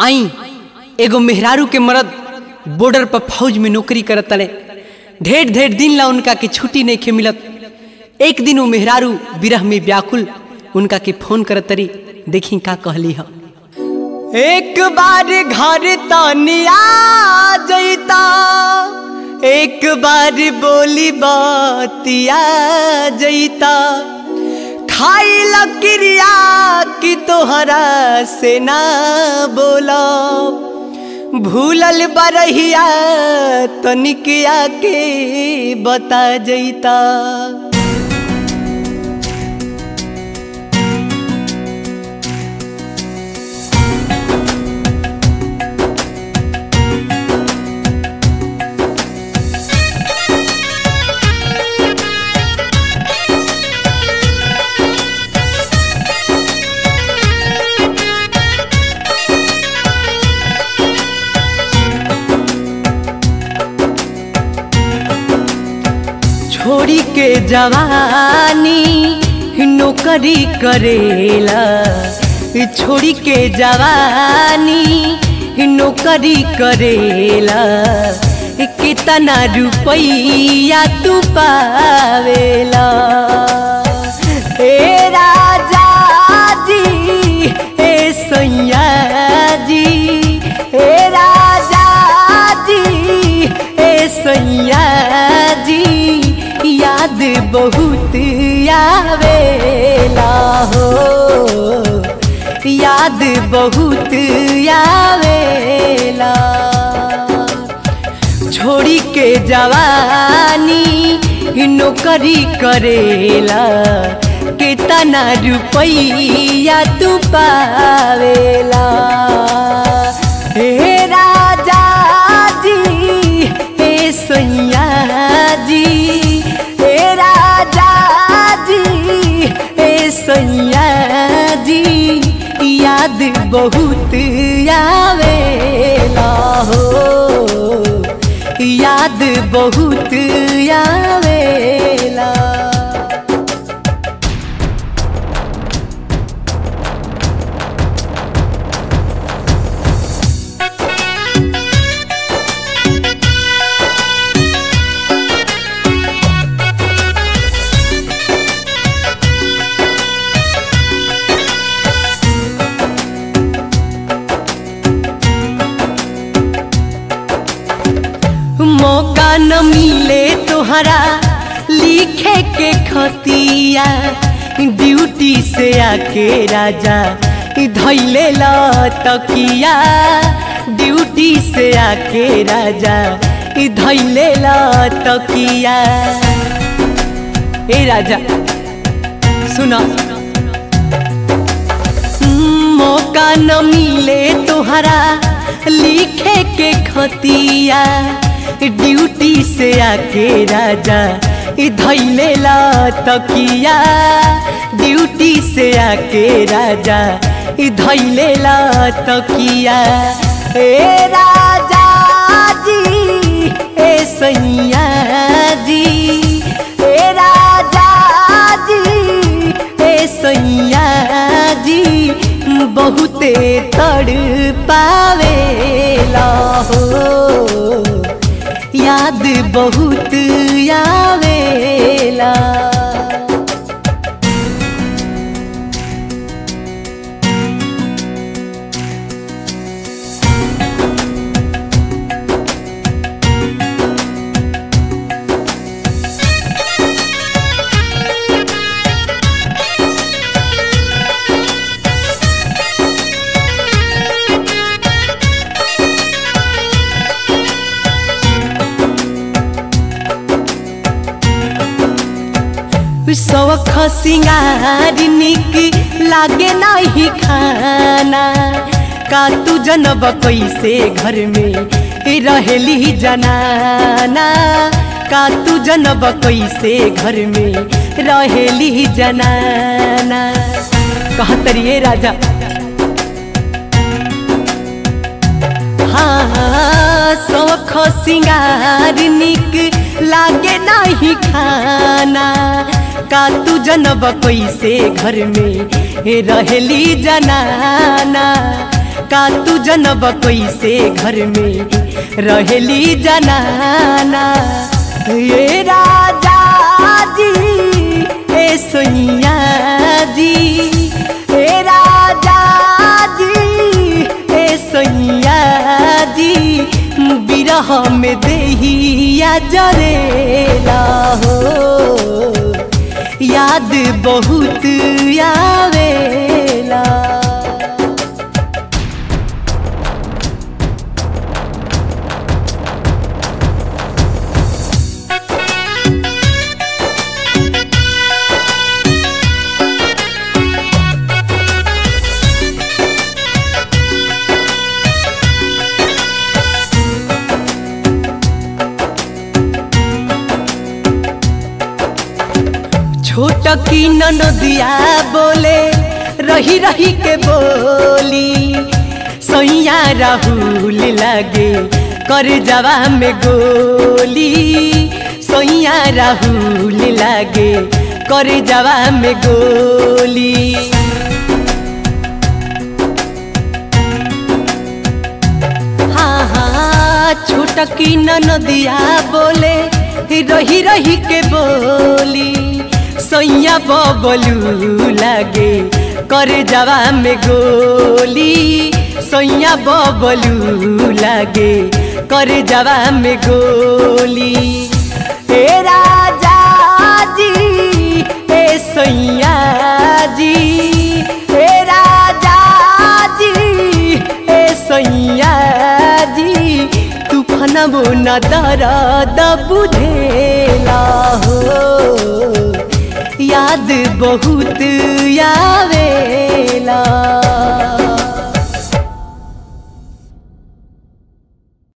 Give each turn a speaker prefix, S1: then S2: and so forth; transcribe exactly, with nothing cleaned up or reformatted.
S1: आई एगो मेहरारू के मर्द बॉर्डर पर फौज में नौकरी करत तले। ढेर ढेर दिन ला उनका के छुट्टी नहीं खे मिलत। एक दिन वो मेहरारू विरह में व्याकुल उनका के फोन करत तरी। देखी का कहली है। एक बार घर तानिया जैता, एक बार बोली बातिया जैता, खाई लकड़िया की तोहरा से ना बोला, भूलल बरहिया तनिकिया के बता जैता। छोड़ी के जवानी नौकरी करेला, छोड़ी के जवानी नौकरी करेला, कितना रुपया तू पावेला। ए राजा जी, ए सैया जी, ए राजा जी, ए सैया जी, याद बहुत आवेला हो, याद बहुत आवेला। छोड़ी के जवानी नौकरी करेला, कितना रुपया तू पावेला। हे राजा जी, हे सैया जी, सैया जी, याद बहुत आवेला हो, याद बहुत आवेला। मौका न मिले तोहरा लिखे के खतिया, ड्यूटी से आके राजा धैले ला तकिया, ड्यूटी से आके राजा धैले ला तकिया। ए राजा सुना, मौका न मिले तोहरा लिखे के खतिया, ड्यूटी से आके राजा धैले ला तकिया, ड्यूटी से आके राजा धैले ला तकिया। ए राजा जी, ए सैया जी, ए राजा जी, ए सैया जी, बहुते तड़ पावेला हो, याद बहुत आवेला। सौख सिंगार निक लागे नहीं खाना, का तू जनब कैसे घर में रहेली जनाना, का तू जनब कैसे घर में रहेली जनाना। कहतरिए राजा, हाँ सौख सिंगार निक लागे नहीं खाना, का तू जनब कैसे घर में रहेली जनाना, का तू जनब कैसे घर में रहेली जनाना। ये राजा जी ए सोनिया जी, ए राजा जी ए सोनिया जी, बिरह में देहिया जरेला हो, याद बहुत आवेला। छोट की ननदिया बोले रही रही के बोली, सैया राहुल लागे कर जवा में गोली, सैया राहुल लागे कर जवा में गोली। हाँ हाँ छोट की ननदिया बोले रही रही के बोली, सैया बबलू लागे कर जवा में गोली, सैया बबलू लागे कर जवा में गोली। ए राजा जी ए सैया जी, ए राजा जी ए सैया जी, तूफानबो न दर्द बुझेला हो, याद बहुत आवेला।